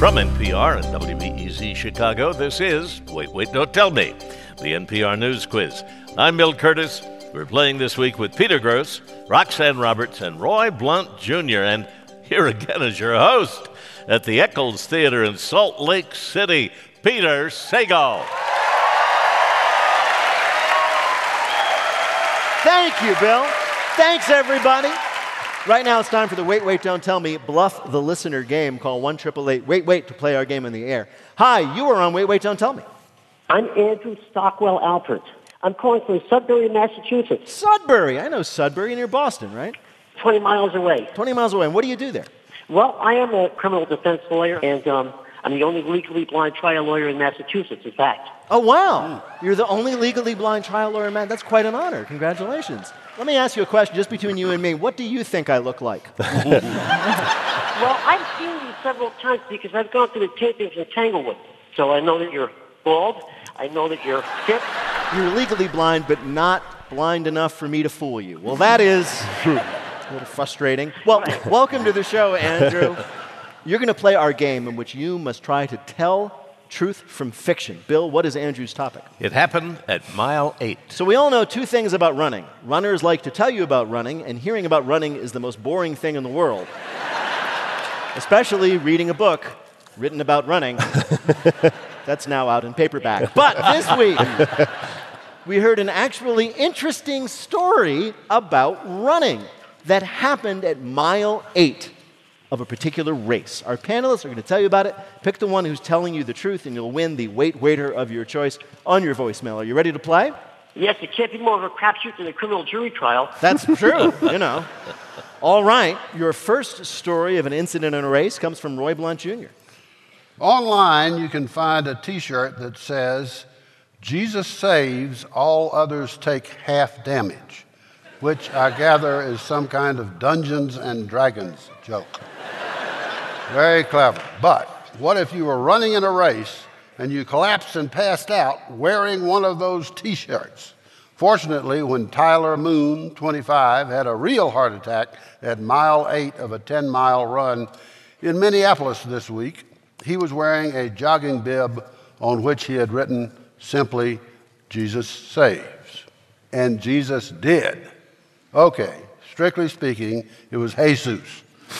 From NPR and WBEZ Chicago, this is Wait, Wait, Don't Tell Me, the NPR News Quiz. I'm Bill Curtis. We're playing this week with Peter Grosz, Roxanne Roberts, and Roy Blount Jr. And here again is your host at the Eccles Theater in Salt Lake City, Peter Sagal. Thank you, Bill. Thanks, everybody. Right now, it's time for the Wait, Wait, Don't Tell Me Bluff the Listener game. Call 1-888-WAIT-WAIT to play our game in the air. Hi, you are on Wait, Wait, Don't Tell Me. I'm Andrew Stockwell Alpert. I'm calling from Sudbury, Massachusetts. Sudbury. I know Sudbury near Boston, right? 20 miles away. 20 miles away. And what do you do there? Well, I am a criminal defense lawyer, and I'm the only legally blind trial lawyer in Massachusetts, in fact. Oh, wow. You're the only legally blind trial lawyer in That's quite an honor. Congratulations. Let me ask you a question just between you and me. What do you think I look like? Well, I've seen you several times because I've gone through the tapings in Tanglewood. So I know that you're bald. I know that you're sick. You're legally blind, but not blind enough for me to fool you. Well, that is a little frustrating. Well, welcome to the show, Andrew. You're going to play our game in which you must try to tell truth from fiction. Bill, what is Andrew's topic? It happened at mile 8. So we all know two things about running. Runners like to tell you about running, and hearing about running is the most boring thing in the world. Especially reading a book written about running. That's now out in paperback. But this week, we heard an actually interesting story about running that happened at mile 8 of a particular race. Our panelists are going to tell you about it. Pick the one who's telling you the truth, and you'll win the Wait Waiter of your choice on your voicemail. Are you ready to play? Yes, it can't be more of a crapshoot than a criminal jury trial. That's true, you know. All right, your first story of an incident in a race comes from Roy Blount Jr. Online, you can find a T-shirt that says, "Jesus saves, all others take half damage," which I gather is some kind of Dungeons and Dragons joke. Very clever. But what if you were running in a race and you collapsed and passed out wearing one of those T-shirts? Fortunately, when Tyler Moon, 25, had a real heart attack at mile 8 of a 10-mile run in Minneapolis this week, he was wearing a jogging bib on which he had written simply, "Jesus saves." And Jesus did. Okay, strictly speaking, it was Jesus.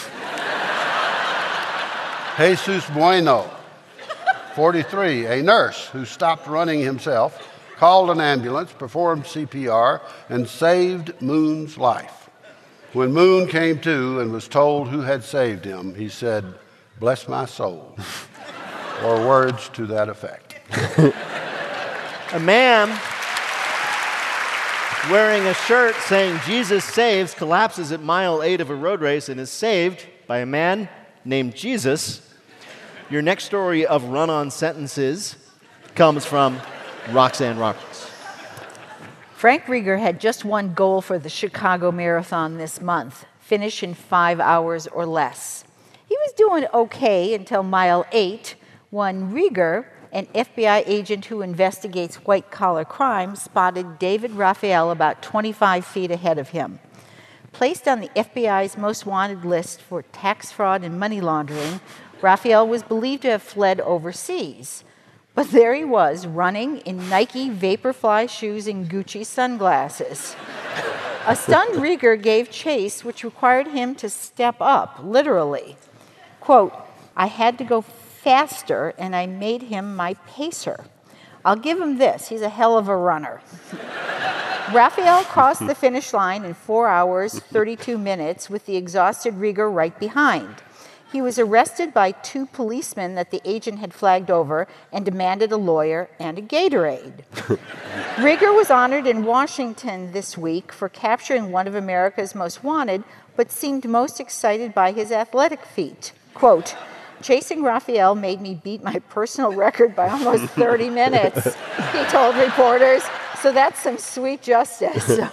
Jesus Bueno, 43, a nurse who stopped running himself, called an ambulance, performed CPR, and saved Moon's life. When Moon came to and was told who had saved him, he said, "Bless my soul," or words to that effect. A man wearing a shirt saying "Jesus saves" collapses at mile 8 of a road race and is saved by a man named Jesus. Your next story of run-on sentences comes from Roxanne Roberts. Frank Rieger had just one goal for the Chicago Marathon this month: finish in 5 hours or less. He was doing okay until mile 8, when Rieger, an FBI agent who investigates white-collar crime, spotted David Raphael about 25 feet ahead of him. Placed on the FBI's most wanted list for tax fraud and money laundering, Raphael was believed to have fled overseas. But there he was, running in Nike Vaporfly shoes and Gucci sunglasses. A stunned Rieger gave chase, which required him to step up, literally. Quote, "I had to go faster, and I made him my pacer. I'll give him this, he's a hell of a runner." Raphael crossed the finish line in 4 hours, 32 minutes, with the exhausted Rieger right behind. He was arrested by 2 policemen that the agent had flagged over and demanded a lawyer and a Gatorade. Rieger was honored in Washington this week for capturing one of America's most wanted, but seemed most excited by his athletic feat. Quote, "Chasing Raphael made me beat my personal record by almost 30 minutes, he told reporters. So that's some sweet justice." An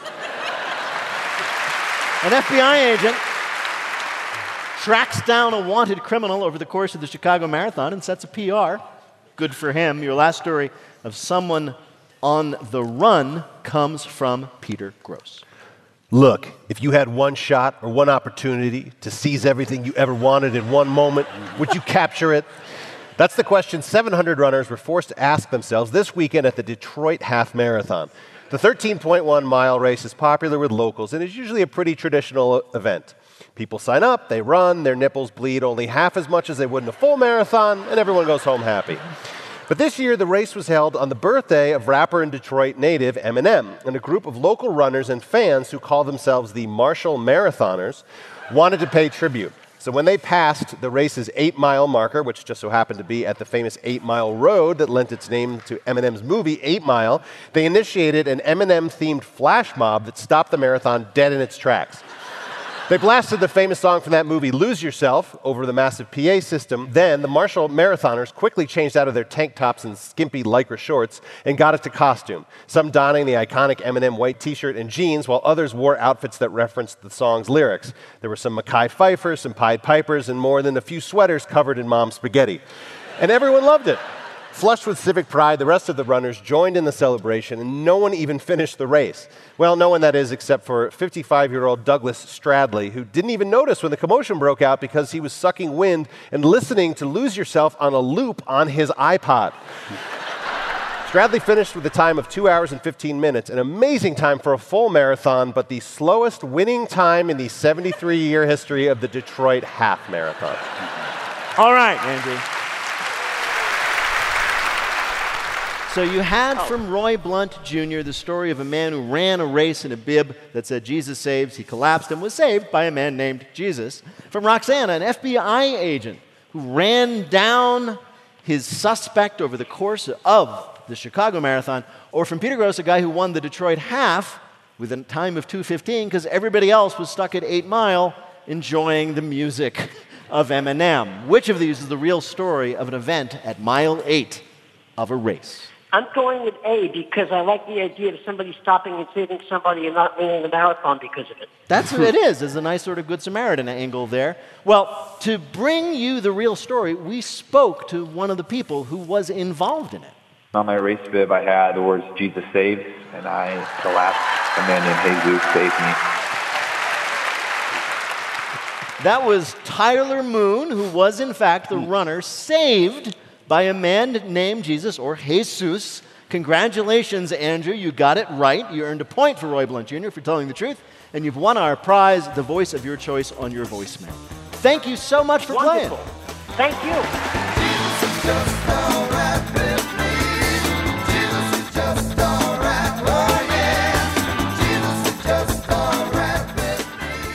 FBI agent tracks down a wanted criminal over the course of the Chicago Marathon and sets a PR. Good for him. Your last story of someone on the run comes from Peter Grosz. Look, if you had one shot or one opportunity to seize everything you ever wanted in one moment, would you capture it? That's the question 700 runners were forced to ask themselves this weekend at the Detroit Half Marathon. The 13.1-mile race is popular with locals and is usually a pretty traditional event. People sign up, they run, their nipples bleed only half as much as they would in a full marathon, and everyone goes home happy. But this year, the race was held on the birthday of rapper and Detroit native Eminem, and a group of local runners and fans who call themselves the Marshall Marathoners wanted to pay tribute. So when they passed the race's 8-mile marker, which just so happened to be at the famous 8 Mile Road that lent its name to Eminem's movie 8 Mile, they initiated an Eminem-themed flash mob that stopped the marathon dead in its tracks. They blasted the famous song from that movie, Lose Yourself, over the massive PA system. Then the Marshall Marathoners quickly changed out of their tank tops and skimpy Lycra shorts and got it to costume, some donning the iconic Eminem white t-shirt and jeans, while others wore outfits that referenced the song's lyrics. There were some Mackay Pfeiffers, some Pied Pipers, and more than a few sweaters covered in mom's spaghetti. And everyone loved it. Flushed with civic pride, the rest of the runners joined in the celebration, and no one even finished the race. Well, no one, that is, except for 55-year-old Douglas Stradley, who didn't even notice when the commotion broke out because he was sucking wind and listening to Lose Yourself on a loop on his iPod. Stradley finished with a time of 2 hours and 15 minutes, an amazing time for a full marathon, but the slowest winning time in the 73-year history of the Detroit Half Marathon. All right, Andrew. So you had from Roy Blunt Jr. the story of a man who ran a race in a bib that said Jesus saves. He collapsed and was saved by a man named Jesus. From Roxana, an FBI agent who ran down his suspect over the course of the Chicago Marathon. Or from Peter Gross, a guy who won the Detroit Half with a time of 2:15 because everybody else was stuck at 8 Mile enjoying the music of Eminem. Which of these is the real story of an event at mile 8 of a race? I'm going with A because I like the idea of somebody stopping and saving somebody and not winning the marathon because of it. That's what it is. There's a nice sort of Good Samaritan angle there. Well, to bring you the real story, we spoke to one of the people who was involved in it. On my race bib, I had the words Jesus saves, and I collapsed. A man named Jesus saved me. That was Tyler Moon, who was, in fact, the runner saved by a man named Jesus, or Jesus. Congratulations, Andrew. You got it right. You earned a point for Roy Blunt Jr. for telling the truth, and you've won our prize, the voice of your choice, on your voicemail. Thank you so much for Wonderful. playing. Thank you.